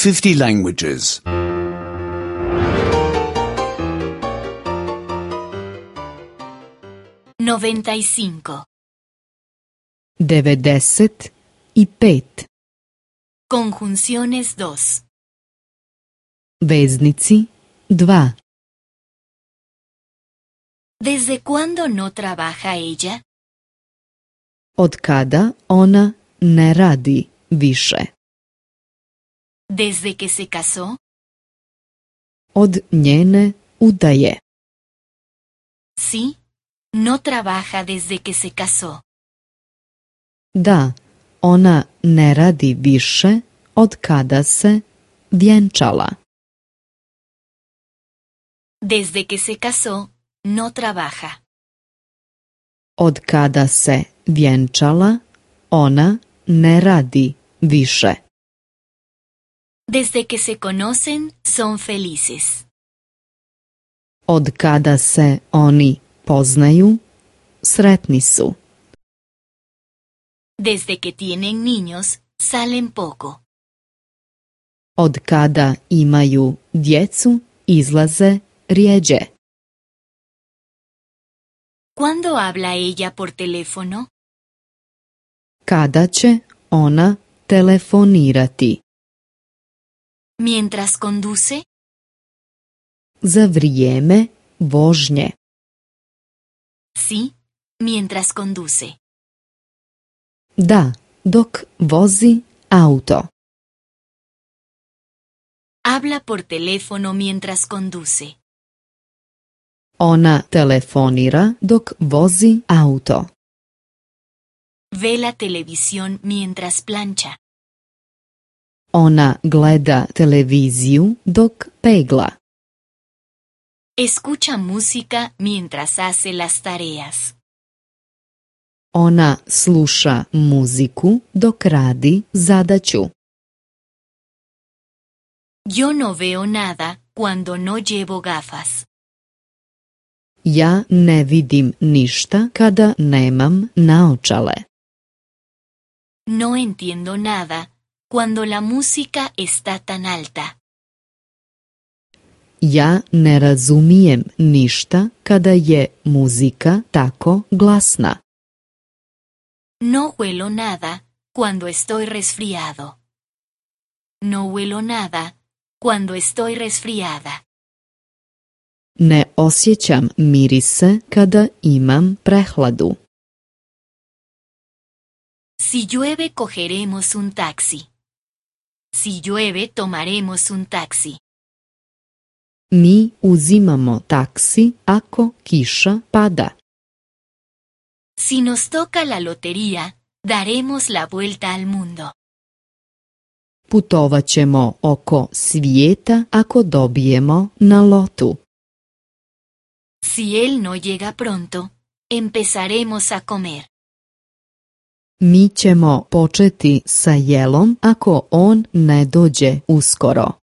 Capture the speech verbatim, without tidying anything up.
fifty languages. noventa y cinco. devedeset i pet. Conjunciones dos. Veznici dva. ¿Desde cuándo no trabaja ella? Od kada ona ne radi više? ¿Desde que se casó? Od njene udaje. Sí, no trabaja desde que se casó. Da, ona ne radi više od kada se vjenčala. Desde que se casó, no trabaja. Od kada se vjenčala, ona ne radi više. Desde que se conocen, son felices. Od kada se oni poznaju, sretni su. Desde que tienen niños, salen poco. Od kada imaju djecu, izlaze rjeđe. ¿Cuándo habla ella por teléfono? Kada će ona telefonirati? ¿Mientras conduce? Za vrijeme vožnje. Sí, mientras conduce. Da, dok vozi auto. Habla por teléfono mientras conduce. Ona telefonira dok vozi auto. Ve la televisión mientras plancha. Ona gleda televiziju dok pegla. Escucha música mientras hace las tareas. Ona sluša muziku dok radi zadaću. Yo no veo nada cuando no llevo gafas. Ja ne vidim ništa kada nemam naočale. No entiendo nada cuando la música está tan alta. Ja ne razumijem ništa kada je muzika tako glasna. No huelo nada cuando estoy resfriado. No huelo nada cuando estoy resfriada. Ne osjećam mirise kada imam prehladu. Si llueve, cogeremos un taxi. Si llueve, tomaremos un taxi. Mi uzimamo taksi ako kiša pada. Si nos toca la lotería, daremos la vuelta al mundo. Putovat ćemo oko svijeta ako dobijemo na lotu. Si él no llega pronto, empezaremos a comer. Mi ćemo početi sa jelom ako on ne dođe uskoro.